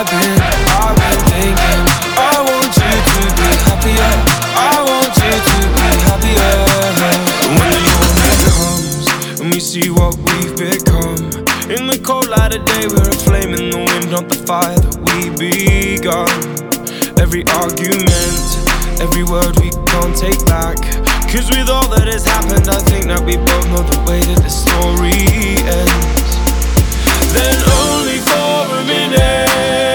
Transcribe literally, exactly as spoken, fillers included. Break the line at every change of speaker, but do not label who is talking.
I've been, I've been thinking, I want you to be happier, I want you to be happier. And when the morning comes and we see what we've become, in the cold light of day we're a flame in the wind, not the fire that we begun. Every argument, every word we can't take back, cause with all that has happened I think that we both know the way that the story ends. Then only for a minute